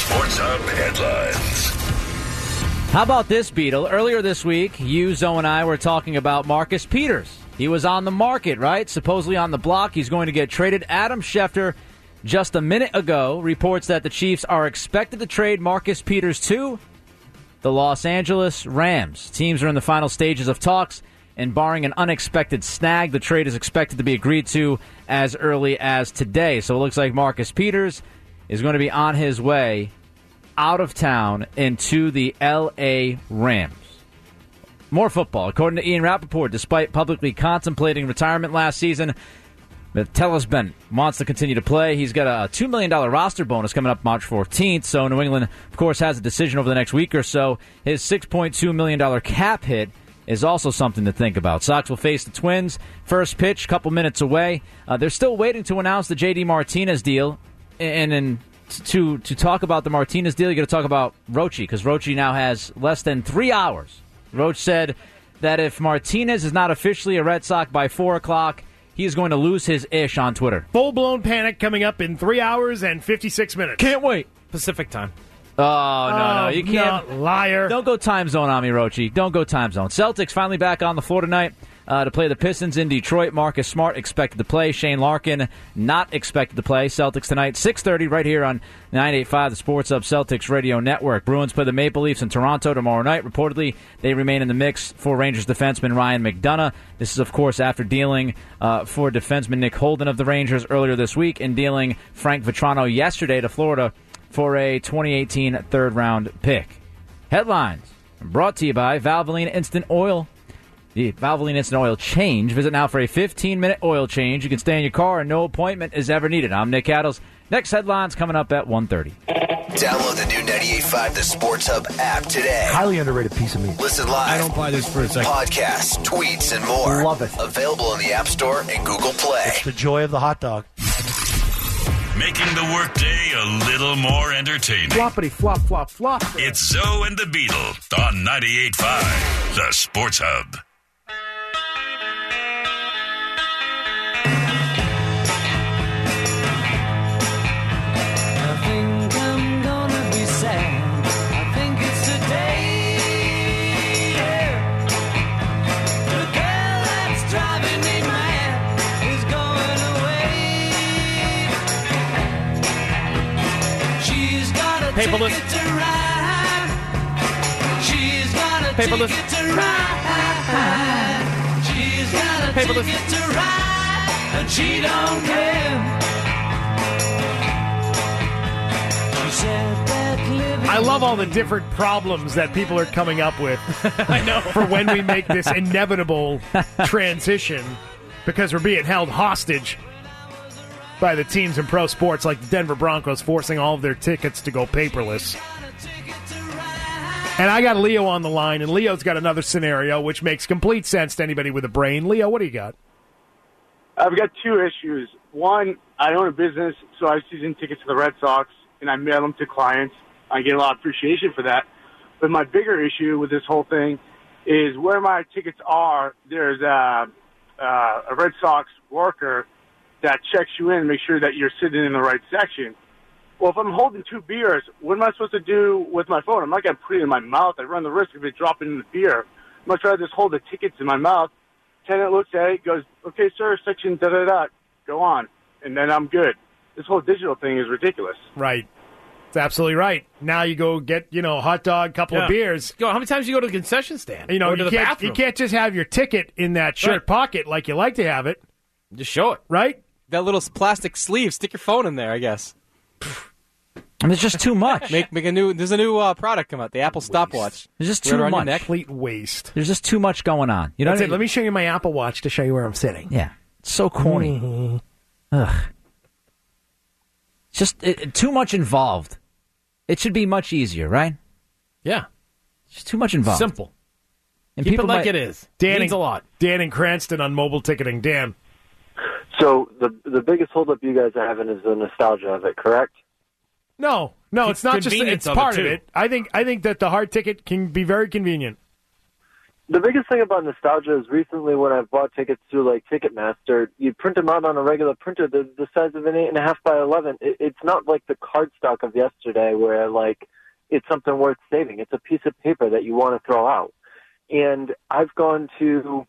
Sports Hub headlines. How about this, Beetle? Earlier this week, you, Zoe, and I were talking about Marcus Peters. He was on the market, right? Supposedly on the block. He's going to get traded. Adam Schefter, just a minute ago, reports that the Chiefs are expected to trade Marcus Peters to the Los Angeles Rams. Teams are in the final stages of talks, and barring an unexpected snag, the trade is expected to be agreed to as early as today. So it looks like Marcus Peters is going to be on his way out of town into the L.A. Rams. More football. According to Ian Rappaport, despite publicly contemplating retirement last season, Metellus Bennett wants to continue to play. He's got a $2 million roster bonus coming up March 14th, so New England, of course, has a decision over the next week or so. His $6.2 million cap hit is also something to think about. Sox will face the Twins. First pitch, a couple minutes away. They're still waiting to announce the J.D. Martinez deal, and to talk about the Martinez deal, you got to talk about Rochi, because Rochi now has less than 3 hours. Roach said that if Martinez is not officially a Red Sox by 4 o'clock, he is going to lose his ish on Twitter. Full-blown panic coming up in 3 hours and 56 minutes. Can't wait. Pacific time. Oh, no, you can't. No, liar. Don't go time zone on me, Rochi. Don't go time zone. Celtics finally back on the floor tonight to play the Pistons in Detroit. Marcus Smart expected to play. Shane Larkin not expected to play. Celtics tonight, 6:30 right here on 98.5, the Sports Hub Celtics Radio Network. Bruins play the Maple Leafs in Toronto tomorrow night. Reportedly, they remain in the mix for Rangers defenseman Ryan McDonough. This is, of course, after dealing for defenseman Nick Holden of the Rangers earlier this week and dealing Frank Vetrano yesterday to Florida for a 2018 third-round pick. Headlines brought to you by Valvoline Instant Oil. The Valvoline Instant Oil change. Visit now for a 15-minute oil change. You can stay in your car and no appointment is ever needed. I'm Nick Addles. Next headlines coming up at 1:30. Download the new 98.5 The Sports Hub app today. Highly underrated piece of meat. Listen live. I don't buy this for a second. Podcasts, tweets, and more. Love it. Available in the App Store and Google Play. It's the joy of the hot dog. Making the workday a little more entertaining. Floppity flop, flop, flop. It's Zoe and the Beetle on 98.5 The Sports Hub. Paperless. Paperless. Paperless. And she don't care. She said that I love all the different problems that people are coming up with. I know. For when we make this inevitable transition, because we're being held hostage by the teams in pro sports like the Denver Broncos forcing all of their tickets to go paperless. And I got Leo on the line, and Leo's got another scenario which makes complete sense to anybody with a brain. Leo, what do you got? I've got two issues. One, I own a business, so I have season tickets to the Red Sox, and I mail them to clients. I get a lot of appreciation for that. But my bigger issue with this whole thing is where my tickets are, there's a Red Sox worker that checks you in and makes sure that you're sitting in the right section. Well, if I'm holding two beers, what am I supposed to do with my phone? I'm not going to put it in my mouth. I run the risk of it dropping in the beer. I'm going to try to just hold the tickets in my mouth. Tenant looks at it, goes, okay, sir, section da-da-da, go on. And then I'm good. This whole digital thing is ridiculous. Right. That's absolutely right. Now you go get, a hot dog, couple of beers. How many times do you go to the concession stand? You to the bathroom? You can't just have your ticket in that shirt pocket like you like to have it. Just show it. Right? That little plastic sleeve, stick your phone in there, I guess. And it's just too much. There's a new product come out, the Apple stopwatch. There's just too much. Complete waste. There's just too much going on. You know That's it. Let me show you my Apple Watch to show you where I'm sitting. Yeah. It's so corny. Mm-hmm. Ugh. It's just too much involved. It should be much easier, right? Yeah. It's just too much involved. Simple. And Keep people it like it is. It means a lot. Dan in Cranston on mobile ticketing. Dan. So the biggest holdup you guys are having is the nostalgia of it, correct? No, it's not just Convenience it's part of of it, it. I think that the hard ticket can be very convenient. The biggest thing about nostalgia is recently when I've bought tickets through like Ticketmaster, you print them out on a regular printer, they're the size of an 8.5 by 11. It's not like the cardstock of yesterday where like it's something worth saving. It's a piece of paper that you want to throw out. And I've gone to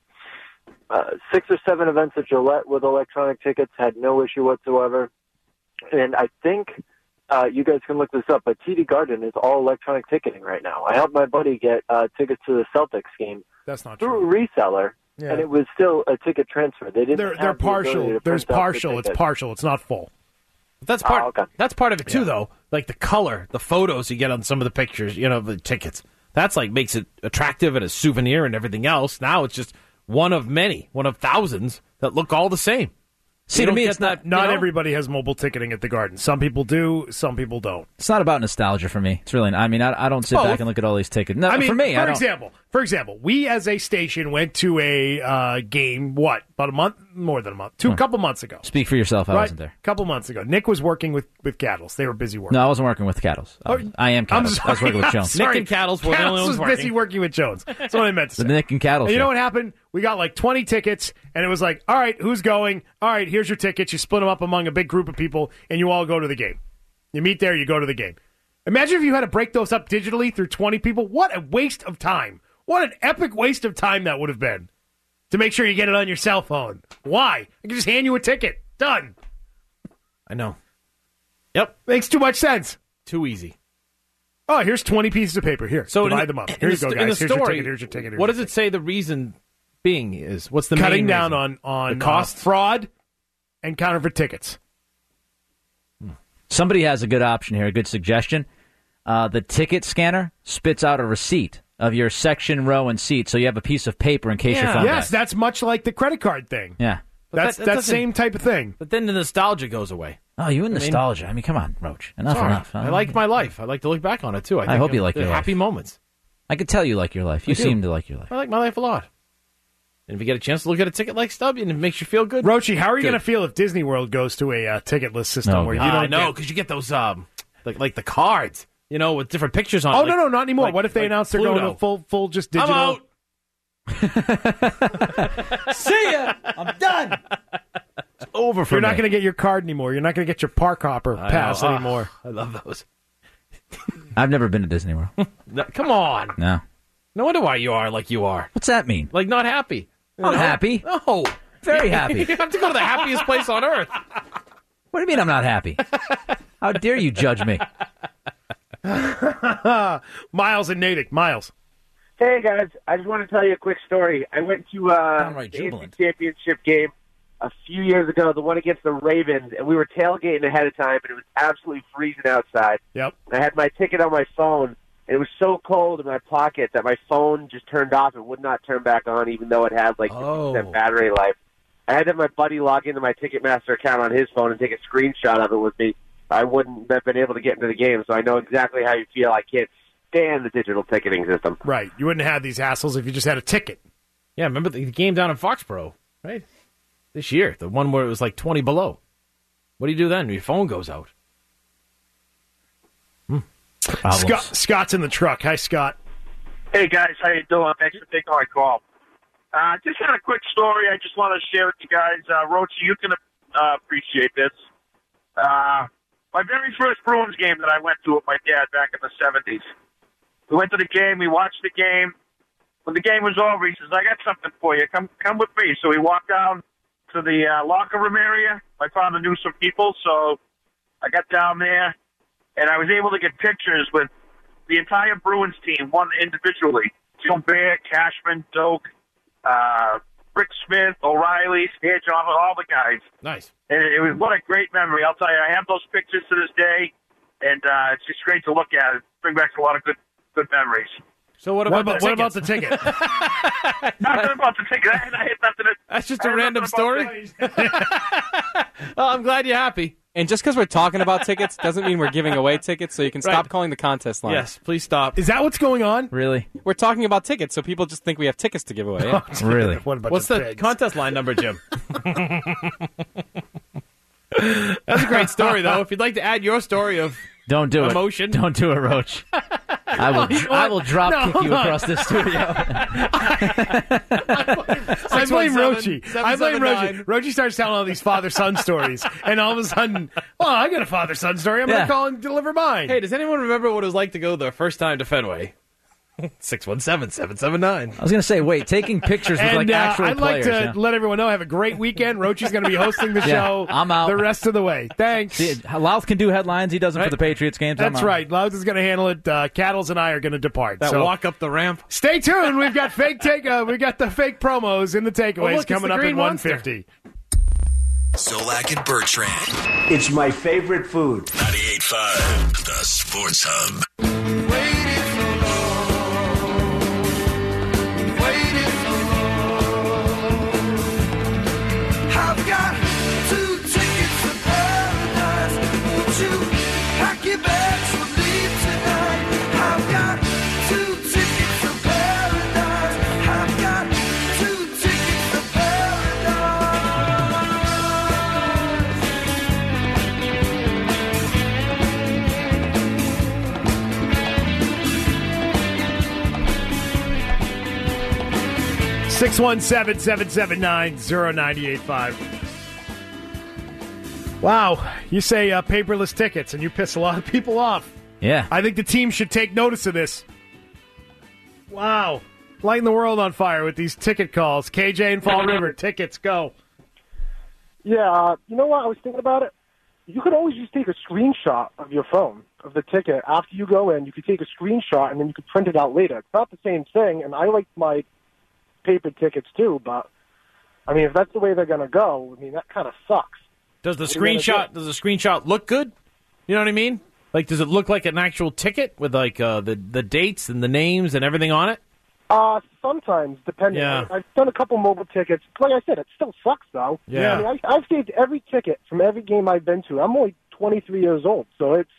6 or 7 events at Gillette with electronic tickets, had no issue whatsoever. And I think you guys can look this up, but TD Garden is all electronic ticketing right now. I helped my buddy get tickets to the Celtics game. That's not through true. a reseller, and it was still a ticket transfer. They didn't. They're partial. There's partial. It's partial. It's not full. That's part. That's part of it too, though. Like the color, the photos you get on some of the pictures, the tickets. That's like makes it attractive and a souvenir and everything else. Now it's just one of many, one of thousands that look all the same. See, to me, it's not. Not everybody has mobile ticketing at the Garden. Some people do. Some people don't. It's not about nostalgia for me. It's really. I mean, I don't sit back and look at all these tickets. No, I mean, for me, for example, we as a station went to a game. What, about a month? More than a month. A couple months ago. Speak for yourself. I wasn't there. A couple months ago. Nick was working with Cattles. They were busy working. No, I wasn't working with Cattles. I am Cattles. I was working with Jones. Sorry. Nick and Cattles were the only ones was busy working with Jones. That's what I meant to say. The Nick and Cattles. You know what happened? We got like 20 tickets, and it was like, all right, who's going? All right, here's your tickets. You split them up among a big group of people, and you all go to the game. You meet there, you go to the game. Imagine if you had to break those up digitally through 20 people. What a waste of time. What an epic waste of time that would have been to make sure you get it on your cell phone. Why? I can just hand you a ticket. Done. I know. Yep. Makes too much sense. Too easy. Oh, here's 20 pieces of paper. Here, so divide them up. Here you go, guys. In the Here's story, your ticket. Here's your ticket. What does it say the reason being is? What's the cutting main down reason? on the cost, fraud, and counterfeit tickets? Somebody has a good option here, a good suggestion. The ticket scanner spits out a receipt of your section, row, and seat, so you have a piece of paper in case your phone dies. That's much like the credit card thing. Yeah. That's that same type of thing. But then the nostalgia goes away. Oh, you and nostalgia. I mean, come on, Roach. Enough. I like my life. I like to look back on it, too. I hope you like your life. Happy moments. I could tell you like your life. You seem to like your life. I like my life a lot. And if you get a chance to look at a ticket like Stub, and it makes you feel good. Roachy, how are you going to feel if Disney World goes to a ticketless system where you don't? I know, because you get those like the cards, with different pictures on. Oh it. no, not anymore. What if they announce they're Pluto. going to full just digital? I'm out. See ya. I'm done. It's over for You're me. not going to get your card anymore. You're not going to get your park hopper pass anymore. I love those. I've never been to Disney World. Come on. No. No wonder why you are like you are. What's that mean? Like not happy. I'm happy. No. Very happy. You have to go to the happiest place on earth. What do you mean I'm not happy? How dare you judge me? Miles and Natick. Miles. Hey, guys. I just want to tell you a quick story. I went to Downright the jubilant. AFC championship game a few years ago, the one against the Ravens, and we were tailgating ahead of time, and it was absolutely freezing outside. Yep. I had my ticket on my phone, and it was so cold in my pocket that my phone just turned off and would not turn back on, even though it had like 50% battery life. I had to have my buddy log into my Ticketmaster account on his phone and take a screenshot of it with me. I wouldn't have been able to get into the game, so I know exactly how you feel. I can't stand the digital ticketing system. Right. You wouldn't have these hassles if you just had a ticket. Yeah, remember the game down in Foxborough, right? This year, the one where it was like 20 below. What do you do then? Your phone goes out. Scott's in the truck. Hi, Scott. Hey, guys. How you doing? Thanks for taking my call. Just had a quick story I just want to share with you guys. Roachy, you can appreciate this. My very first Bruins game that I went to with my dad back in the 70s. We went to the game. We watched the game. When the game was over, he says, I got something for you. Come with me. So we walked down to the locker room area. My father knew some people, so I got down there, and I was able to get pictures with the entire Bruins team, one individually. Gilbert, Cashman, Doak, Rick Smith, O'Reilly, Stan Johnson, all the guys. Nice. And it was what a great memory. I'll tell you, I have those pictures to this day, and it's just great to look at. It brings back a lot of good memories. So what about the ticket? Nothing about the ticket. I had nothing to, That's just a random story? Well, I'm glad you're happy. And just because we're talking about tickets doesn't mean we're giving away tickets, so you can stop calling the contest line. Yes, please stop. Is that what's going on? Really? We're talking about tickets, so people just think we have tickets to give away. Yeah? Really? What's the contest line number, Jim? That's a great story, though. If you'd like to add your story of Don't do emotion. it. Don't do it, Roach. I will drop kick you across the studio. I blame Rochi. Rochi starts telling all these father-son stories, and all of a sudden, I got a father-son story. I'm going to call and deliver mine. Hey, does anyone remember what it was like to go the first time to Fenway? 617-779. I was going to say, wait, taking pictures with like actual I'd players. like to let everyone know, have a great weekend. Rochi's going to be hosting the show. I'm out the rest of the way. Thanks. See, Louth can do headlines. He does them for the Patriots games. That's right. Louth is going to handle it. Cattles and I are going to depart. That walk up the ramp. Stay tuned. We've got we got the fake promos in the takeaways coming up at 1:50. Zolak and Bertrand. It's my favorite food. 98.5, the Sports Hub. I've got 2 tickets to paradise. Won't you pack your bags and leave tonight? I've got 2 tickets to paradise. I've got 2 tickets to paradise. 617-779-0985. Wow, you say paperless tickets, and you piss a lot of people off. Yeah. I think the team should take notice of this. Wow. Lighting the world on fire with these ticket calls. KJ and Fall River, tickets, go. Yeah, you know what? I was thinking about it. You could always just take a screenshot of your phone, of the ticket. After you go in, you could take a screenshot, and then you could print it out later. It's not the same thing, and I like my paper tickets too, but, I mean, if that's the way they're going to go, I mean, that kind of sucks. Does the screenshot look good? You know what I mean? Like, does it look like an actual ticket with, like, the dates and the names and everything on it? Sometimes, depending. Yeah. I've done a couple mobile tickets. Like I said, it still sucks, though. Yeah. I mean, I've saved every ticket from every game I've been to. I'm only 23 years old, so it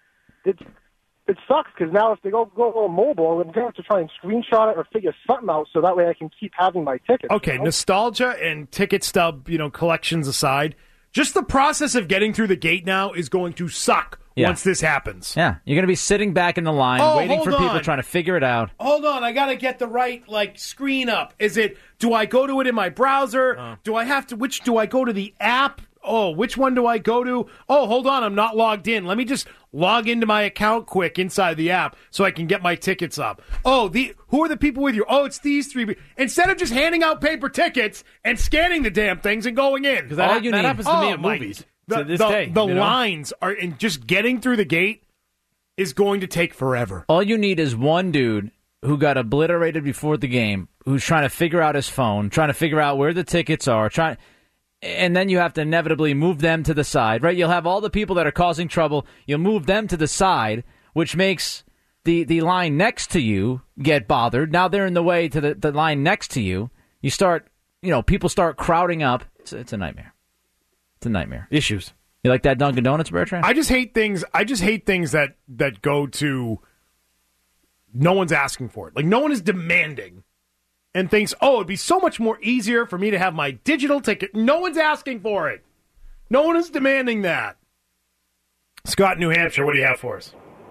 sucks because now if they go mobile, I'm going to have to try and screenshot it or figure something out so that way I can keep having my tickets. Okay, you know? Nostalgia and ticket stub, collections aside, just the process of getting through the gate now is going to suck once this happens. Yeah, you're going to be sitting back in the line waiting for people trying to figure it out. Hold on, I got to get the right screen up. Do I go to it in my browser? Do I go to the app? Oh, which one do I go to? Oh, hold on, I'm not logged in. Let me just log into my account quick inside the app so I can get my tickets up. Oh, who are the people with you? Oh, it's these 3. Instead of just handing out paper tickets and scanning the damn things and going in. Because that happens to me at movies to this day. The lines are, and just getting through the gate is going to take forever. All you need is one dude who got obliterated before the game, who's trying to figure out his phone, trying to figure out where the tickets are, and then you have to inevitably move them to the side, right? You'll have all the people that are causing trouble. You'll move them to the side, which makes the line next to you get bothered. Now they're in the way to the line next to you. You start, people start crowding up. It's a nightmare. It's a nightmare. Issues. You like that Dunkin' Donuts, Bertrand? I just hate things that go to no one's asking for it. Like, no one is demanding and thinks, it'd be so much more easier for me to have my digital ticket. No one's asking for it. No one is demanding that. Scott, New Hampshire, what do you have for us?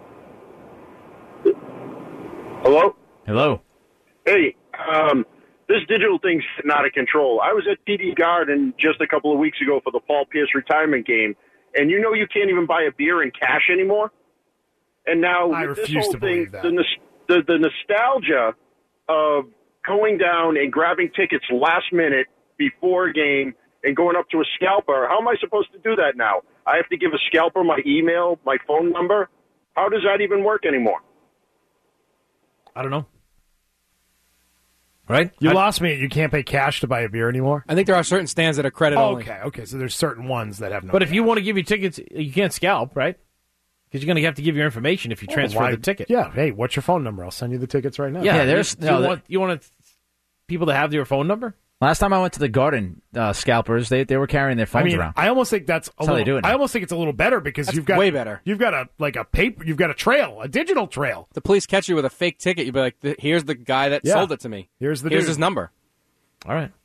Hello? Hello. Hey, this digital thing's out of control. I was at TD Garden just a couple of weeks ago for the Paul Pierce retirement game, and you can't even buy a beer in cash anymore? And now I with this refuse whole to thing, believe that. the nostalgia of going down and grabbing tickets last minute before a game and going up to a scalper, how am I supposed to do that now? I have to give a scalper my email, my phone number? How does that even work anymore? I don't know. Right? You lost me. You can't pay cash to buy a beer anymore? I think there are certain stands that are credit only. Okay. So there's certain ones that have no. But if you want to give your tickets, you can't scalp, right? Because you're going to have to give your information if you transfer the ticket. Yeah. Hey, what's your phone number? I'll send you the tickets right now. Yeah, there's you want people to have your phone number? Last time I went to the Garden scalpers, they were carrying their phones around. I almost think that's how they do it now. I almost think it's a little better because That's you've got way better. You've got you've got a trail, a digital trail. The police catch you with a fake ticket, you'd be like, here's the guy that sold it to me. Here's dude. his number. All right.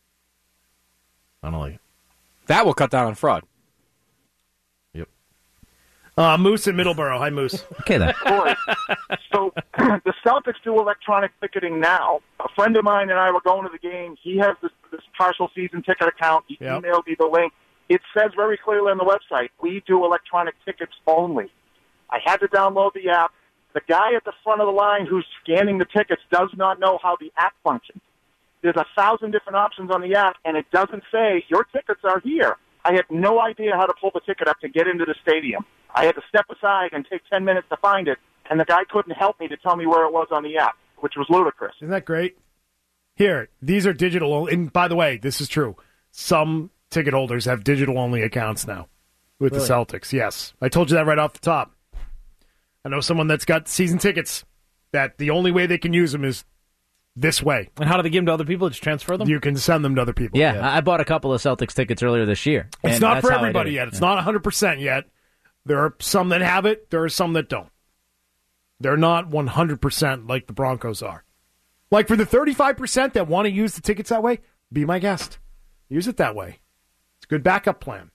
I don't like it. That will cut down on fraud. Moose in Middleborough. Hi, Moose. Okay, then. So the Celtics do electronic ticketing now. A friend of mine and I were going to the game. He has this partial season ticket account. He emailed me the link. It says very clearly on the website, we do electronic tickets only. I had to download the app. The guy at the front of the line who's scanning the tickets does not know how the app functions. There's 1,000 different options on the app, and it doesn't say, your tickets are here. I had no idea how to pull the ticket up to get into the stadium. I had to step aside and take 10 minutes to find it, and the guy couldn't help me to tell me where it was on the app, which was ludicrous. Isn't that great? Here, these are digital. And by the way, this is true. Some ticket holders have digital-only accounts now with the Celtics. Yes. I told you that right off the top. I know someone that's got season tickets that the only way they can use them is this way. And how do they give them to other people? Just transfer them? You can send them to other people. Yeah, I bought a couple of Celtics tickets earlier this year. It's not for everybody yet. It's not 100% yet. There are some that have it. There are some that don't. They're not 100% like the Broncos are. Like for the 35% that want to use the tickets that way, be my guest. Use it that way. It's a good backup plan.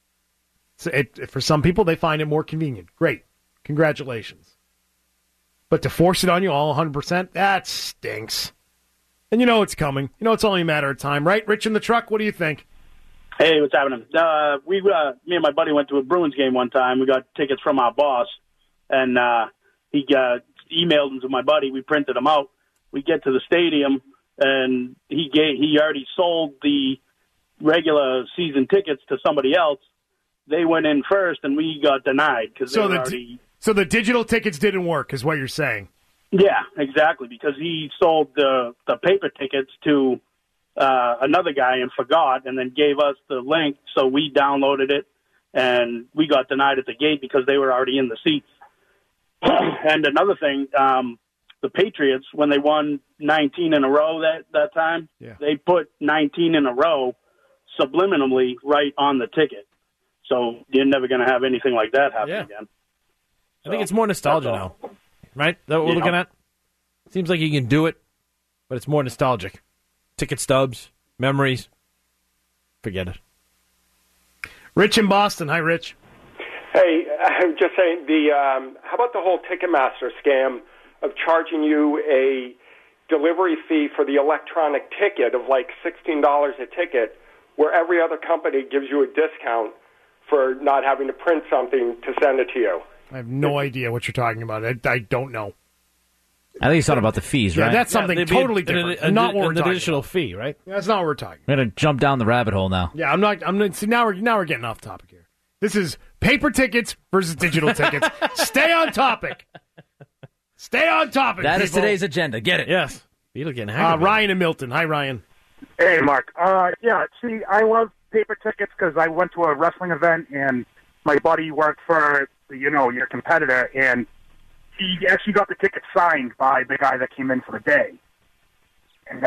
For some people, they find it more convenient. Great. Congratulations. But to force it on you all 100%, that stinks. And you know it's coming. You know it's only a matter of time, right? Rich in the truck, what do you think? Hey, what's happening? Me and my buddy went to a Bruins game one time. We got tickets from our boss, and he emailed them to my buddy. We printed them out. We get to the stadium, and he already sold the regular season tickets to somebody else. They went in first, and we got denied because they were already... So the digital tickets didn't work, is what you're saying? Yeah, exactly, because he sold the paper tickets to another guy and forgot, and then gave us the link, so we downloaded it, and we got denied at the gate because they were already in the seats. And another thing, the Patriots, when they won 19 in a row that time, they put 19 in a row subliminally right on the ticket. So you're never going to have anything like that happen again. I think it's more nostalgia now, right? That what we're looking at? Seems like you can do it, but it's more nostalgic. Ticket stubs, memories. Forget it. Rich in Boston. Hi, Rich. Hey, I'm just saying, how about the whole Ticketmaster scam of charging you a delivery fee for the electronic ticket of like $16 a ticket, where every other company gives you a discount for not having to print something to send it to you? I have no idea what you're talking about. I don't know. I think he's talking about the fees, right? Yeah, that's something totally different. Not what we're talking additional about. fee, right? Yeah, that's not what we're talking. We're going to jump down the rabbit hole now. Yeah, I'm not. See, now we're getting off topic here. This is paper tickets versus digital tickets. Stay on topic. Stay on topic. That is people. today's agenda. Get it? Yes. Beetle getting aggravated. Ryan and Milton. Hi, Ryan. Hey, Mark. See, I love paper tickets because I went to a wrestling event and my buddy worked for, your competitor, and he actually got the ticket signed by the guy that came in for the day. And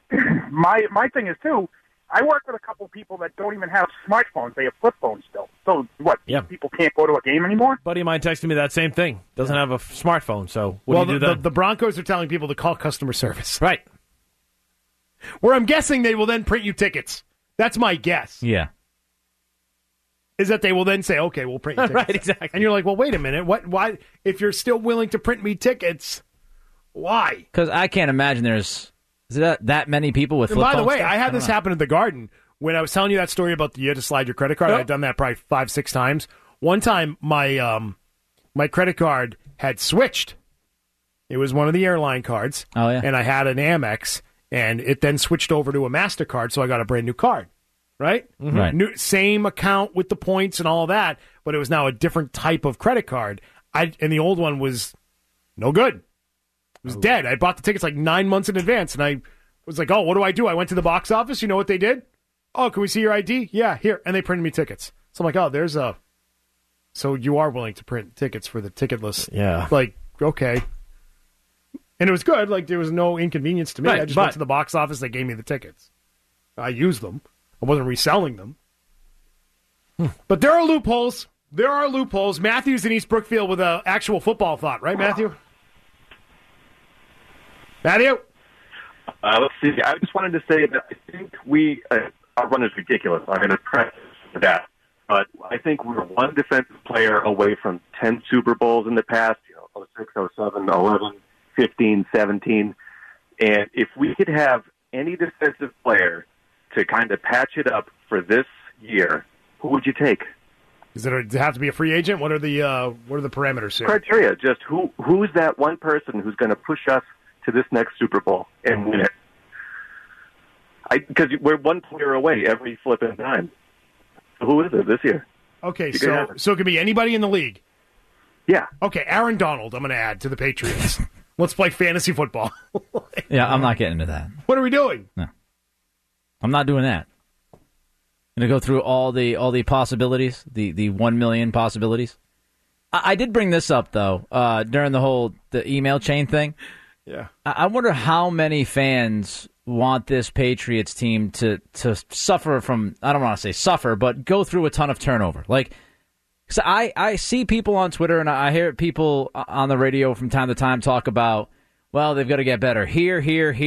my thing is, too, I work with a couple people that don't even have smartphones. They have flip phones still. So what, people can't go to a game anymore? Buddy of mine texted me that same thing. Doesn't have a smartphone, so what do you do then? The Broncos are telling people to call customer service. Right. Where I'm guessing they will then print you tickets. That's my guess. Yeah. Is that they will then say, okay, we'll print you tickets. Right, exactly. And you're like, well, wait a minute. Why? If you're still willing to print me tickets, why? Because I can't imagine there's that many people with flip phones. By the way, stuff? I had this happen at the Garden. When I was telling you that story about you had to slide your credit card, I'd done that probably 5-6 times. One time, my credit card had switched. It was one of the airline cards. Oh, yeah. And I had an Amex, and it then switched over to a MasterCard, so I got a brand new card. Right? Mm-hmm. Right. Same account with the points and all of that, but it was now a different type of credit card. And the old one was no good. It was dead. I bought the tickets like 9 months in advance, and I was like, oh, what do? I went to the box office. You know what they did? Oh, can we see your ID? Yeah, here. And they printed me tickets. So I'm like, oh, so you are willing to print tickets for the ticketless. Yeah. Like, okay. And it was good. Like, there was no inconvenience to me. Right, I just went to the box office. They gave me the tickets. I used them. I wasn't reselling them. But there are loopholes. There are loopholes. Matthew's in East Brookfield with an actual football thought. Right, Matthew? Matthew? Let's see. I just wanted to say that I think our run is ridiculous. I'm going to press for that. But I think we're one defensive player away from 10 Super Bowls in the past, 06, 07, 11. 15, 17. And if we could have any defensive player to kind of patch it up for this year, who would you take? Does it have to be a free agent? What are the parameters here? Criteria, just who's that one person who's going to push us to this next Super Bowl and win it? Because we're one player away every flipping time. So who is it this year? Okay, so it could be anybody in the league. Yeah. Okay, Aaron Donald, I'm going to add to the Patriots. Let's play fantasy football. Yeah, I'm not getting into that. What are we doing? No. I'm not doing that. I'm going to go through all the possibilities, the 1 million possibilities. I did bring this up, though, during the email chain thing. Yeah. I wonder how many fans want this Patriots team to suffer from, I don't want to say suffer, but go through a ton of turnover. Like, so I see people on Twitter and I hear people on the radio from time to time talk about, well, they've got to get better here,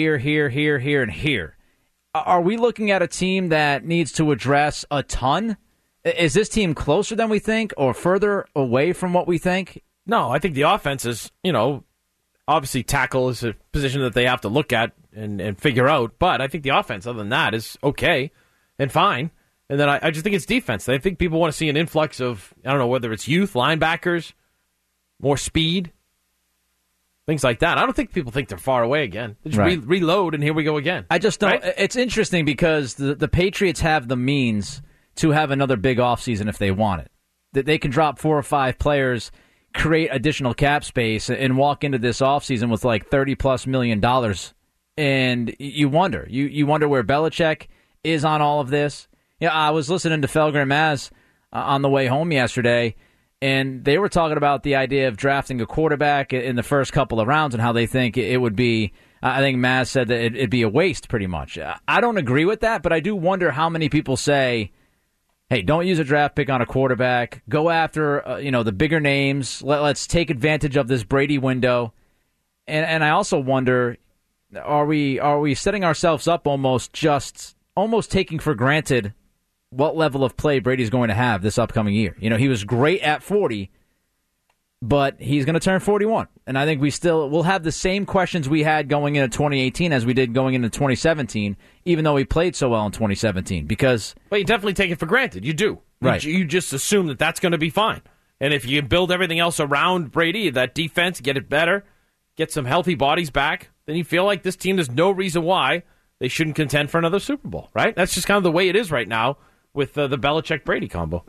and here. Are we looking at a team that needs to address a ton? Is this team closer than we think or further away from what we think? No, I think the offense is, obviously tackle is a position that they have to look at and figure out. But I think the offense, other than that, is okay and fine. And then I just think it's defense. I think people want to see an influx of, I don't know, whether it's youth, linebackers, more speed, things like that. I don't think people think they're far away again. They just reload, and here we go again. I just don't. Right? It's interesting because the Patriots have the means to have another big offseason if they want it. That they can drop 4 or 5 players, create additional cap space, and walk into this offseason with like $30+ million. And you wonder. You wonder where Belichick is on all of this. Yeah, I was listening to Felger and Maz on the way home yesterday, and they were talking about the idea of drafting a quarterback in the first couple of rounds and how they think it would be. I think Maz said that it'd be a waste pretty much. I don't agree with that, but I do wonder how many people say, hey, don't use a draft pick on a quarterback. Go after the bigger names. Let's take advantage of this Brady window. And I also wonder, are we setting ourselves up almost taking for granted what level of play Brady's going to have this upcoming year? He was great at 40, but he's going to turn 41. And I think we'll have the same questions we had going into 2018 as we did going into 2017, even though he played so well in 2017. Well, you definitely take it for granted. You do. Right. You just assume that that's going to be fine. And if you build everything else around Brady, that defense, get it better, get some healthy bodies back, then you feel like this team, there's no reason why they shouldn't contend for another Super Bowl, right? That's just kind of the way it is right now with the Belichick-Brady combo.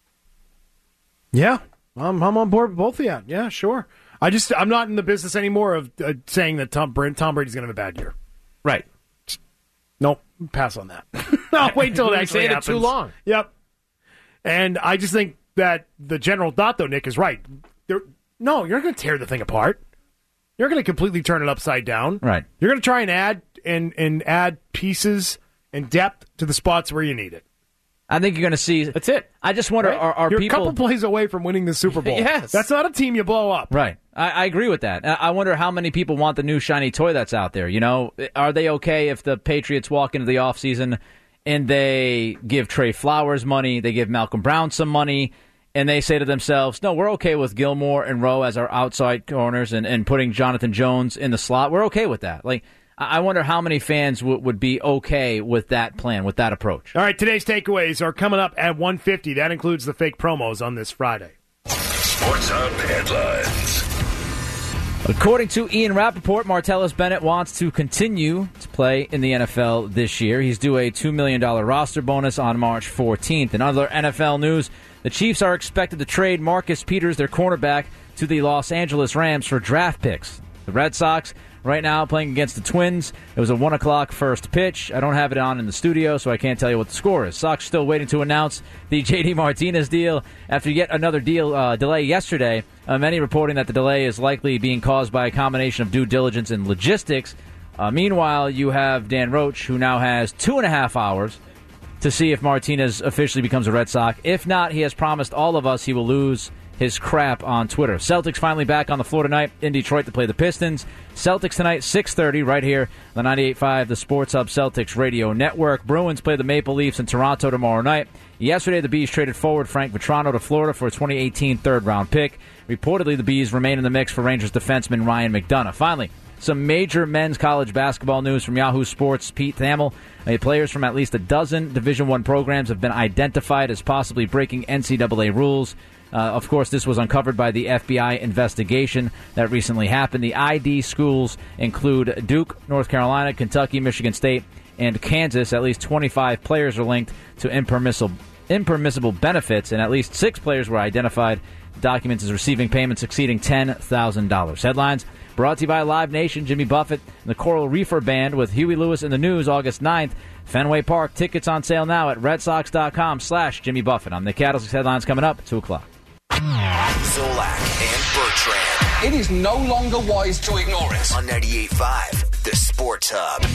Yeah, I'm on board with both of you. Yeah, sure. I'm not in the business anymore of saying that Tom Brady's going to have a bad year. Right. Nope, pass on that. I'll wait till it actually happens. Too long. Yep. And I just think that the general thought, though, Nick, is right. You're not going to tear the thing apart. You're going to completely turn it upside down. Right. You're going to try and add pieces and depth to the spots where you need it. I think you're going to see. That's it. I just wonder, right? are you're people... a couple plays away from winning the Super Bowl. Yes. That's not a team you blow up. Right. I agree with that. I wonder how many people want the new shiny toy that's out there. Are they okay if the Patriots walk into the offseason and they give Trey Flowers money, they give Malcolm Brown some money, and they say to themselves, no, we're okay with Gilmore and Rowe as our outside corners and putting Jonathan Jones in the slot. We're okay with that. I wonder how many fans would be okay with that plan, with that approach. All right, today's takeaways are coming up at 1:50. That includes the fake promos on this Friday. Sports Hub headlines. According to Ian Rappaport, Martellus Bennett wants to continue to play in the NFL this year. He's due a $2 million roster bonus on March 14th. In other NFL news, the Chiefs are expected to trade Marcus Peters, their cornerback, to the Los Angeles Rams for draft picks. The Red Sox right now playing against the Twins. It was a 1 o'clock first pitch. I don't have it on in the studio, so I can't tell you what the score is. Sox still waiting to announce the J.D. Martinez deal after yet another deal delay yesterday. Many reporting that the delay is likely being caused by a combination of due diligence and logistics. Meanwhile, you have Dan Roach, who now has 2.5 hours to see if Martinez officially becomes a Red Sox. If not, he has promised all of us he will lose his crap on Twitter. Celtics finally back on the floor tonight in Detroit to play the Pistons. Celtics tonight, 6:30, right here on the 98.5, the Sports Hub Celtics Radio Network. Bruins play the Maple Leafs in Toronto tomorrow night. Yesterday, the Bees traded forward Frank Vetrano to Florida for a 2018 third-round pick. Reportedly, the Bees remain in the mix for Rangers defenseman Ryan McDonough. Finally, some major men's college basketball news from Yahoo Sports' Pete Thamel. Players from at least a dozen Division I programs have been identified as possibly breaking NCAA rules. Of course, this was uncovered by the FBI investigation that recently happened. The ID schools include Duke, North Carolina, Kentucky, Michigan State, and Kansas. At least 25 players are linked to impermissible benefits, and at least 6 players were identified. Documents as receiving payments exceeding $10,000. Headlines brought to you by Live Nation, Jimmy Buffett, and the Coral Reefer Band with Huey Lewis in the News August 9th. Fenway Park. Tickets on sale now at redsox.com/Jimmy Buffett. I'm Nick Candlestick's headlines coming up at 2 o'clock. Zolak and Bertrand. It is no longer wise to ignore it. On 98.5, the Sports Hub.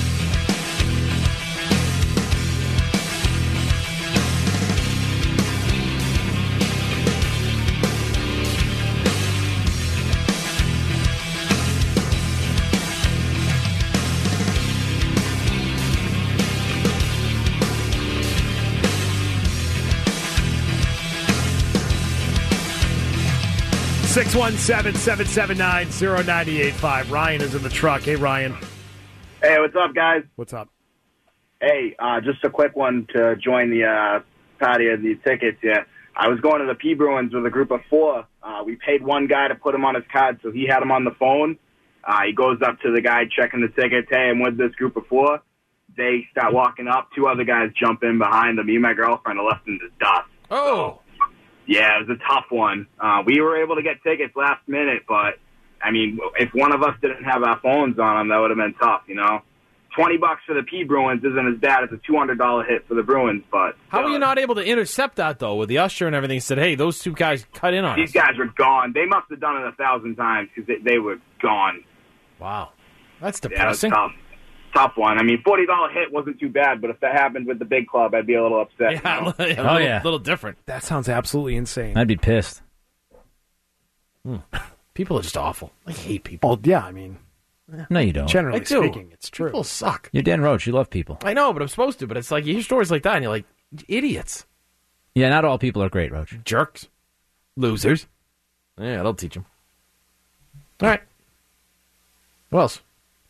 Six 617-779-0985. Ryan is in the truck. Hey, Ryan. Hey, what's up, guys? What's up? Hey, just a quick one to join the party of the tickets. Yeah, I was going to the P Bruins with a group of 4. We paid one guy to put him on his card, so he had him on the phone. He goes up to the guy checking the tickets. Hey, I'm with this group of 4. They start walking up. 2 other guys jump in behind them. Me and my girlfriend are left in the dust. Oh. Yeah, it was a tough one. We were able to get tickets last minute, but, I mean, if one of us didn't have our phones on them, that would have been tough, you know? $20 for the P Bruins isn't as bad as a $200 hit for the Bruins, but... How were you not able to intercept that, though, with the usher and everything said, hey, those 2 guys cut in on us? These guys were gone. They must have done it 1,000 times because they were gone. Wow. That's depressing. Yeah, tough one. I mean, $40 hit wasn't too bad, but if that happened with the big club, I'd be a little upset. Yeah, you know? a little different. That sounds absolutely insane. I'd be pissed. People are just awful. I hate people. Well, yeah, I mean... No, you don't. Generally speaking, it's true. People suck. You're Dan Roach. You love people. I know, but I'm supposed to. But it's like, you hear stories like that, and you're like, idiots. Yeah, not all people are great, Roach. Jerks. Losers. Yeah, they'll teach them. All right. What else?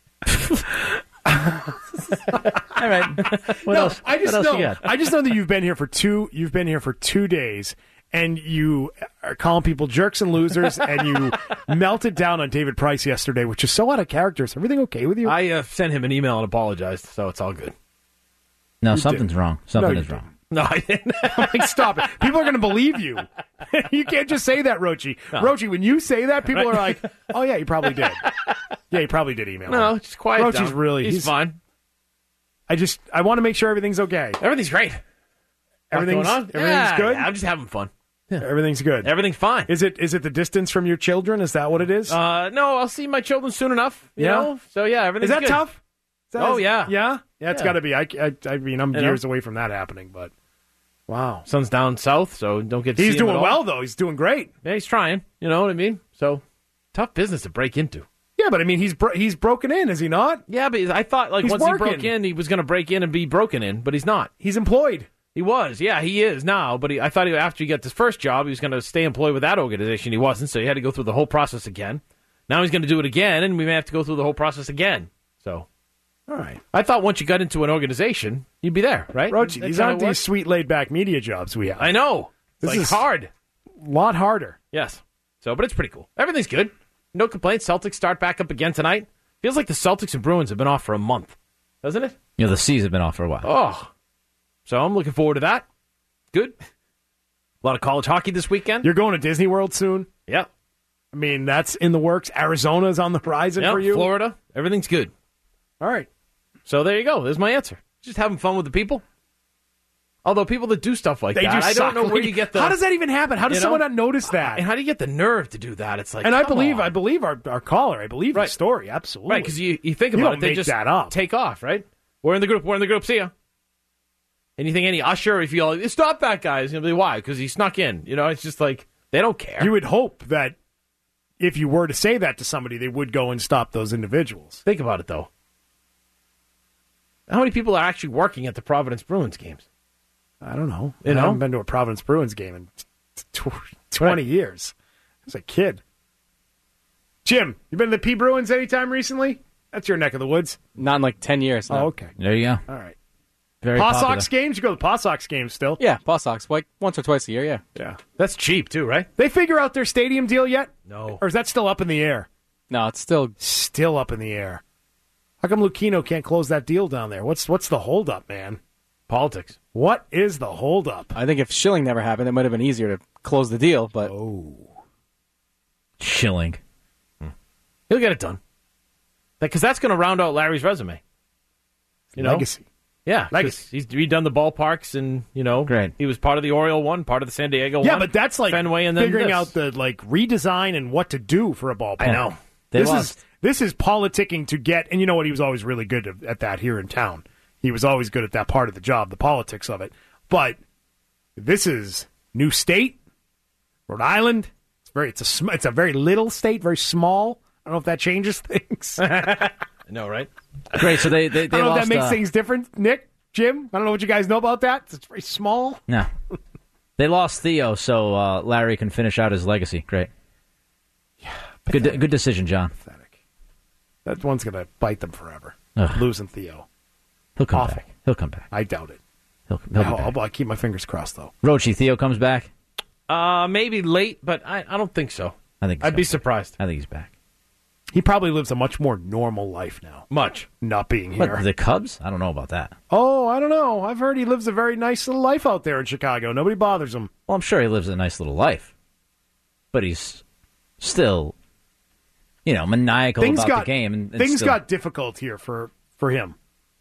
All right. What else? I just what else know. you got? I just know that you've been here for 2 days, and you are calling people jerks and losers, and you melted down on David Price yesterday, which is so out of character. Is everything okay with you? I sent him an email and apologized, so it's all good. No, You something's did. wrong. Something No, is you wrong. No, I didn't. Like, stop it. People are going to believe you. You can't just say that, Rochi. No. Rochi, when you say that, people are like, oh, yeah, you probably did. Yeah, you probably did email No, him. just quiet Rochi's down. really... He's fine. I want to make sure everything's okay. Everything's great. Everything's going on? Everything's good? Yeah, I'm just having fun. Yeah. Everything's good. Everything's fine. Is it the distance from your children? Is that what it is? No, I'll see my children soon enough. You know? So, yeah, everything's Is that good. tough? Yeah. Yeah? Yeah, it's Yeah. got to be. I mean, I'm You know? years away from that happening, but wow. Son's down south, so don't get to He's see him doing at all. well, though. He's doing great. Yeah, he's trying. You know what I mean? So, tough business to break into. Yeah, but I mean, he's broken in, is he not? Yeah, but I thought He's once he working. broke in, he was going to break in and be broken in, but he's not. He's employed. He was. Yeah, he is now, but I thought after he got his first job, he was going to stay employed with that organization. He wasn't, so he had to go through the whole process again. Now he's going to do it again, and we may have to go through the whole process again. So, all right. I thought once you got into an organization, you'd be there, right? Rochi, That these kinda aren't these works. sweet, laid-back media jobs we have. I know. This It's is hard. A lot harder. Yes. So, but it's pretty cool. Everything's good. No complaints. Celtics start back up again tonight. Feels like the Celtics and Bruins have been off for a month, doesn't it? You know, the C's have been off for a while. Oh. So I'm looking forward to that. Good. A lot of college hockey this weekend. You're going to Disney World soon? Yeah. I mean, that's in the works. Arizona's on the horizon Yeah, for you. Florida. Everything's good. All right. So there you go. There's my answer. Just having fun with the people. Although people that do stuff like They that, do I don't suck. know where Like, you get the... How does that even happen? How does you someone know? not notice that? And how do you get the nerve to do that? It's like, And I come believe on. our caller. I believe Right. his story. Absolutely. Right, because you think You about don't it, they make just that up. take off, right? We're in the group, see ya. And you think any usher, if you like, stop that guy, he's going to be, why? Because he snuck in. You know, it's just like, They don't care. You would hope that if you were to say that to somebody, they would go and stop those individuals. Think about it, though. How many people are actually working at the Providence Bruins games? I don't know. You I know? haven't been to a Providence Bruins game in 20 years. I was a kid. Jim, you been to the P Bruins anytime recently? That's your neck of the woods. Not in like 10 years. No. Oh, okay. There you go. All right. Very Paw popular. Sox games? You go to the Paw Sox games still? Yeah, Paw Sox. Like once or twice a year, yeah. Yeah. That's cheap, too, right? They figure out their stadium deal yet? No. Or is that still up in the air? No, it's still up in the air. How come Lucchino can't close that deal down there? What's the holdup, man? Politics. What is the holdup? I think if Schilling never happened, it might have been easier to close the deal, but... Schilling. He'll get it done. Because that's going to round out Larry's resume. You know? Legacy. Yeah. Legacy. He's redone the ballparks and, Great. He was part of the Oriole one, part of the San Diego one. Yeah, but that's like Fenway and then figuring this. out the redesign and what to do for a ballpark. I know. This is politicking to get, and you know what? He was always really good at that here in town. He was always good at that part of the job, the politics of it. But this is new state, Rhode Island. It's a very little state, very small. I don't know if that changes things. I know, right? Great. So they I don't know lost. if that makes things different. Nick, Jim, I don't know what you guys know about that. It's very small. No. They lost Theo, so Larry can finish out his legacy. Great. Yeah. Good decision, John. Pathetic. That one's going to bite them forever. Ugh. Losing Theo. He'll come Awful. back. He'll come back. I doubt it. He'll be back. I'll keep my fingers crossed, though. Rochi, Theo comes back? Maybe late, but I don't think so. I'd be surprised. I think he's back. He probably lives a much more normal life now. Much. Not being here. What, the Cubs? I don't know about that. Oh, I don't know. I've heard he lives a very nice little life out there in Chicago. Nobody bothers him. Well, I'm sure he lives a nice little life. But he's still, maniacal about the game. And things still... got difficult here for him.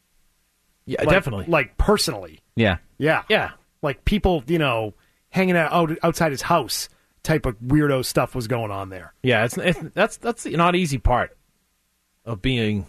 Yeah, definitely. Like, personally. Yeah. Yeah. Yeah. Like, people, hanging out outside his house type of weirdo stuff was going on there. Yeah, that's the not easy part of being,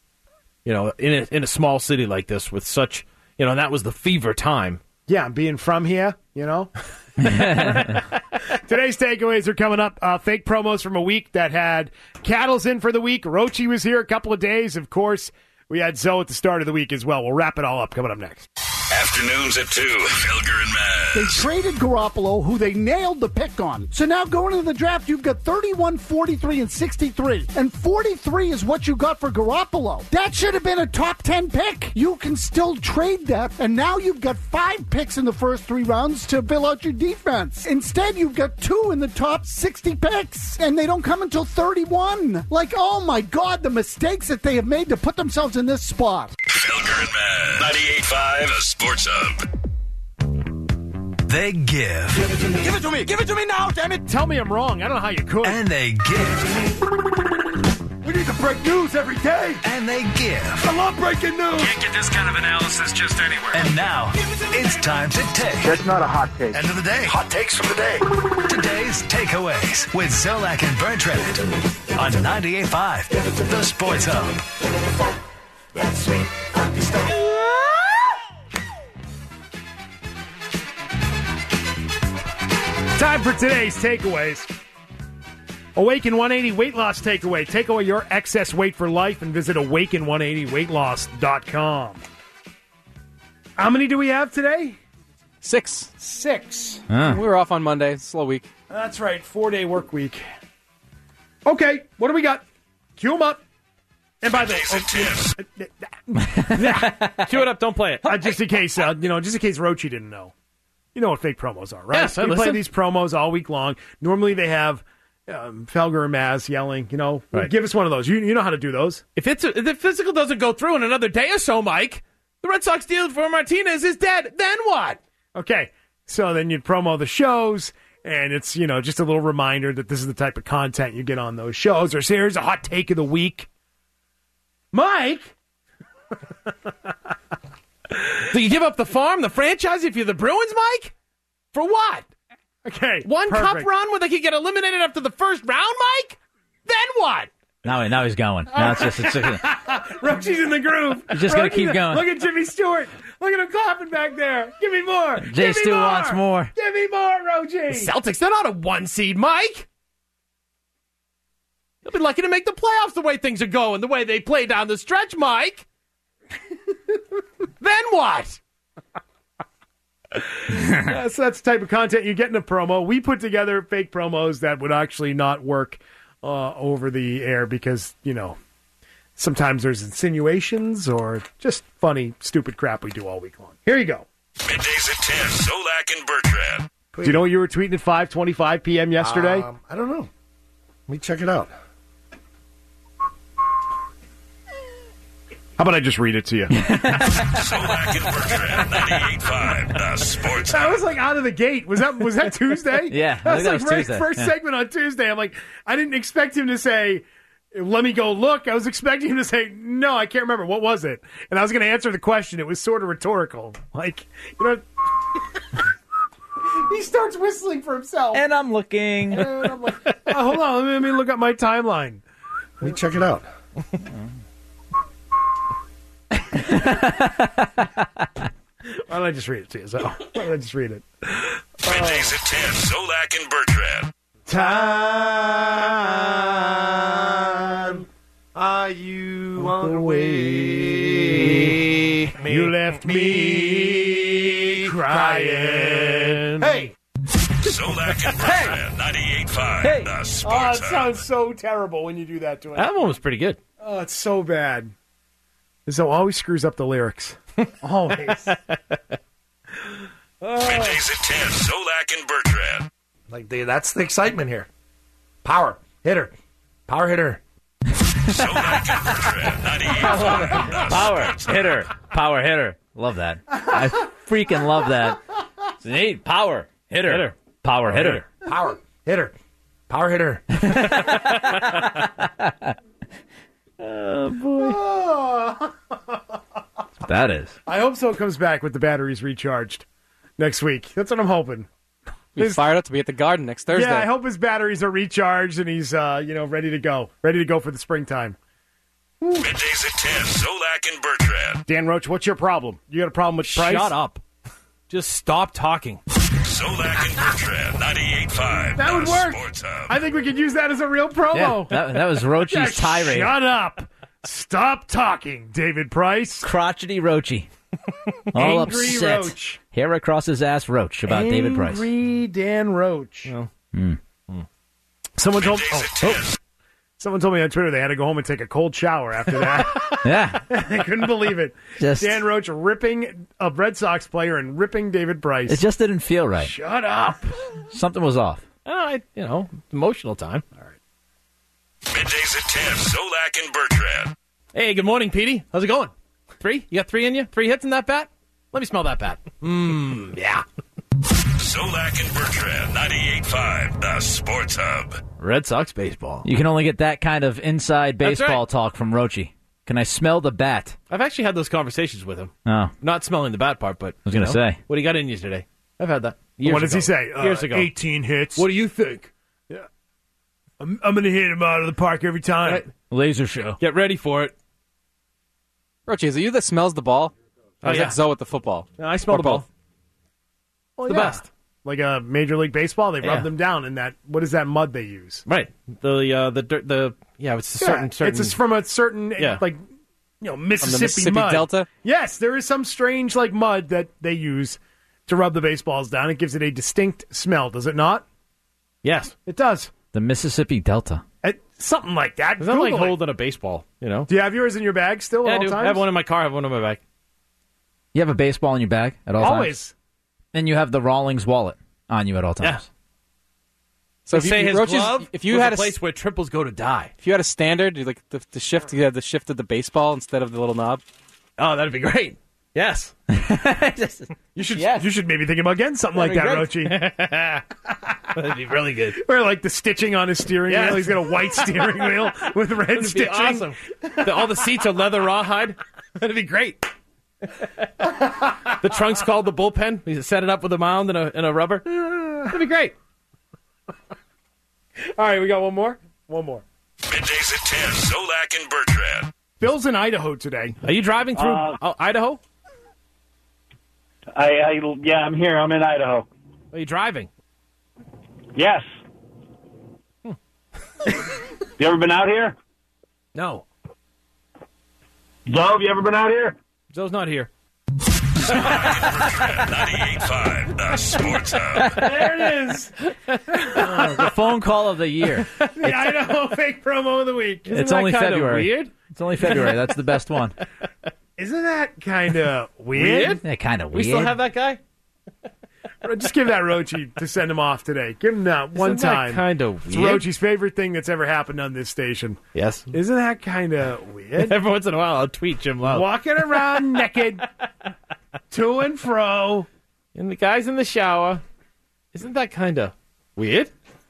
in a small city like this with such, and that was the fever time. Yeah, being from here, Today's takeaways are coming up. Fake promos from a week that had Cattles in for the week. Rochi was here a couple of days. Of course, we had Zoe at the start of the week as well. We'll wrap it all up coming up next. Afternoons at 2. Felger and Maz. They traded Garoppolo, who they nailed the pick on. So now going into the draft, you've got 31, 43, and 63. And 43 is what you got for Garoppolo. That should have been a top 10 pick. You can still trade that. And now you've got 5 picks in the first 3 rounds to fill out your defense. Instead, you've got 2 in the top 60 picks. And they don't come until 31. Like, oh my God, the mistakes that they have made to put themselves in this spot. Felger and Maz. 98.5 The Sports Hub. They give. Give it to me. Give it to me now, damn it. Tell me I'm wrong. I don't know how you could. And they give. We need to break news every day. And they give. I love breaking news. Can't get this kind of analysis just anywhere. And now, it's time to take. That's not a hot take. End of the day. Hot takes from the day. Today's takeaways with Zolak and Bertrand on 98.5 The Sports Hub. That's sweet. Time for today's takeaways. Awaken 180 weight loss takeaway. Take away your excess weight for life and visit awaken180weightloss.com. How many do we have today? 6. 6. We were off on Monday. Slow week. That's right. 4-day work week. Okay, what do we got? Cue them up. And by the way, Cue it up. Don't play it. just in case, Rochi didn't know. You know what fake promos are, right? Yes, I we play listen. these promos all week long. Normally they have Felger and Maz yelling, Right. give us one of those. You know how to do those. If the physical doesn't go through in another day or so, Mike, the Red Sox deal for Martinez is dead. Then what? Okay, so then you'd promo the shows, and it's, just a little reminder that this is the type of content you get on those shows. Or here's a hot take of the week. Mike? Do you give up the farm, the franchise, if you're the Bruins, Mike? For what? Okay. One perfect. cup run where they could get eliminated after the first round, Mike? Then what? Now he's going. Now it's just Rochi's in the groove. He's just gonna Rochi's keep going. Look at Jimmy Stewart. Look at him clapping back there. Give me more. Jay Give me Stu more. wants more. Give me more, Rochi. Celtics, they're not a 1 seed, Mike. They'll be lucky to make the playoffs the way things are going, the way they play down the stretch, Mike. Then what? That's the type of content you get in a promo. We put together fake promos that would actually not work over the air because, sometimes there's insinuations or just funny, stupid crap we do all week long. Here you go. Middays at 10, Solak and Bertrand. Do you know what you were tweeting at 5:25 p.m. yesterday? I don't know. Let me check it out. How about I just read it to you? Solak and Bertrand, 98.5, the Sports That was like out of the gate. Was that Tuesday? Yeah, I that think that was was like Tuesday. first Yeah. segment on Tuesday. I'm like, I didn't expect him to say, "Let me go look." I was expecting him to say, "No, I can't remember. What was it?" And I was going to answer the question. It was sort of rhetorical, like he starts whistling for himself, And I'm looking. and I'm like, oh, hold on, let me look up my timeline. Let me check it out. Why don't I just read it to you? So, why don't I just read it? Middays at 10, Solak and Bertrand. Time, are you on the way? You left me crying. Hey! Solak and Bertrand, 98.5, the Oh, Sports it sounds so terrible when you do that to him. That one was pretty good. Oh, it's so bad. So always screws up the lyrics. Always. Middays at 10, Solak and Bertrand. That's the excitement here. Power hitter. Power hitter. Solak and Bertrand, 98.5, the Power Sports Hub. hitter. Power hitter. Love that. I freaking love that. Hey, power hitter. Power hitter. Power hitter. Power hitter. Oh, boy. That is. I hope so comes back with the batteries recharged next week. That's what I'm hoping. He's fired up to be at the Garden next Thursday. Yeah, I hope his batteries are recharged and he's ready to go. Ready to go for the springtime. Middays at 10, Solak and Bertrand. Dan Roach, what's your problem? You got a problem with price? Shut up. Just stop talking. Solak and Bertrand, 98.5, That would the work. Sports Hub. I think we could use that as a real promo. Yeah, that was Rochi's Yeah, tirade. Shut up. Stop talking, David Price. Crotchety Rochi. All Angry upset. Roach. Hair across his ass Roach about David Price. Angry Dan Roach. Someone told Middays at 10. Someone told me on Twitter they had to go home and take a cold shower after that. Yeah. They couldn't believe it. Just- Dan Roach ripping a Red Sox player and ripping David Price. It just didn't feel right. Shut up. Something was off. Emotional time. All right. Middays at 10, Solak and Bertrand. Hey, good morning, Petey. How's it going? 3? You got 3 in you? 3 hits in that bat? Let me smell that bat. Yeah. Solak and Bertrand, 98.5, the Sports Hub. Red Sox baseball. You can only get that kind of inside That's baseball right. talk from Rochi. Can I smell the bat? I've actually had those conversations with him. Oh. Not smelling the bat part, but... I was gonna say. What do you got in you today? I've had that. Years What does ago. he say? Years ago. 18 hits. What do you think? Yeah. I'm going to hit him out of the park every time. Right. Laser show. Get ready for it. Rochi, is it you that smells the ball? Or is yeah. that Zoe with the football? No, I smell Or the ball. both? Well, the yeah. best. Like a Major League Baseball, they Yeah. rub them down in that. What is that mud they use? Right. The dirt. It's a certain. It's from a certain Yeah. Mississippi, Mississippi mud. Delta? Yes, there is some strange mud that they use to rub the baseballs down. It gives it a distinct smell, does it not? Yes. It does. The Mississippi Delta. Something like that. Is that like Google it. holding a baseball? Do you have yours in your bag still Yeah, at I all do. times? I have one in my car. I have one in my bag. You have a baseball in your bag at all times? Always. And you have the Rawlings wallet on you at all times. Yeah. So They say his Rochi's- glove if you was had a place where triples go to die. If you had a standard, you like the shift, you had the shift of the baseball instead of the little knob. Oh, that'd be great. Yes. You should maybe think about getting something like that, Rochi. That'd be really good. Or like the stitching on his steering wheel. He's got a white steering wheel with red That'd be stitching. awesome. All the seats are leather rawhide. That'd be great. The trunk's called the bullpen. You set it up with a mound and a rubber. That'd be great. All right, we got one more? One more. Middays at 10, Solak and Bertrand. Bill's in Idaho today. Are you driving through Idaho? Yeah, I'm here. I'm in Idaho. Are you driving? Yes. You ever been out here? No. Zoe, have you ever been out here? Zoe's not here. 98.5, the Sports Hub. There it is. The phone call of the year. The Idaho fake promo of the week. It's only February. Weird? It's only February. That's the best one. Isn't that kind of weird? Yeah, kind of weird. We still have that guy? Just give that Rochi to send him off today. Give him that one Isn't that time. kind of It's weird? Rochi's favorite thing that's ever happened on this station. Yes. Isn't that kind of weird? Every once in a while, I'll tweet Jim Love. Walking around naked, to and fro. And the guy's in the shower. Isn't that kind of weird?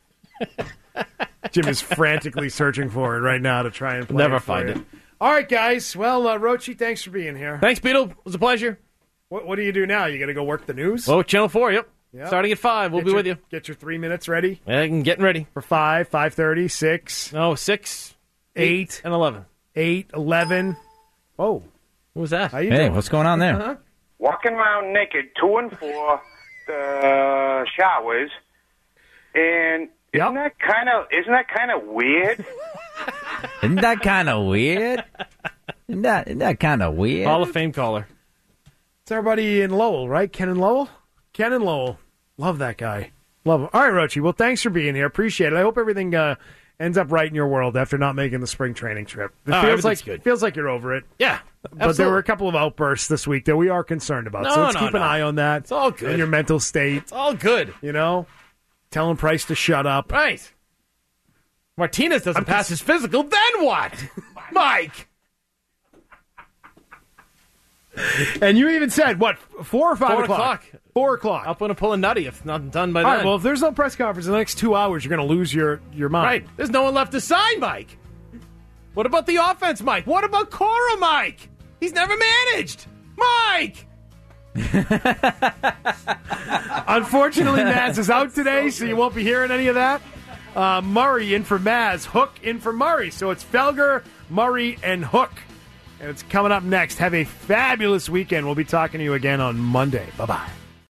Jim is frantically searching for it right now to try and play Never it for find you. it. All right, guys. Well, Rochi, thanks for being here. Thanks, Beetle. It was a pleasure. What do you do now? You got to go work the news? Oh, Channel 4, yep. Yep. Starting at 5. We'll be with you. Get your 3 minutes ready. I'm getting ready. For 5, 5:30, 6. No, 6, 8, and 11. 8, 11. Oh. What was that? How you Hey, doing? what's going on there? Uh-huh. Walking around naked to and for the showers, and isn't that kind of weird? Isn't that kind of weird? Isn't that kind of weird? Hall of Fame caller. It's everybody in Lowell, right? Ken and Lowell? Ken and Lowell. Love that guy. Love him. All right, Rochi. Well, thanks for being here. Appreciate it. I hope everything ends up right in your world after not making the spring training trip. It feels like you're over it. Yeah. But there absolutely. were a couple of outbursts this week that we are concerned about. No, so let's no, keep an no. eye on that. It's all good. And your mental state. It's all good. You know? Telling Price to shut up. Right. Martinez doesn't pass his physical, then what? Mike! And you even said, what, 4 or 5 4 o'clock? 4 o'clock. Up when I pull a nutty if not done by All then. right, well, if there's no press conference in the next 2 hours, you're going to lose your mind. Right. There's no one left to sign, Mike. What about the offense, Mike? What about Cora, Mike? He's never managed. Mike! Unfortunately, Maz is out today, so you won't be hearing any of that. Murray in for Maz, Hook in for Murray. So it's Felger, Murray, and Hook. And it's coming up next. Have a fabulous weekend. We'll be talking to you again on Monday. Bye-bye.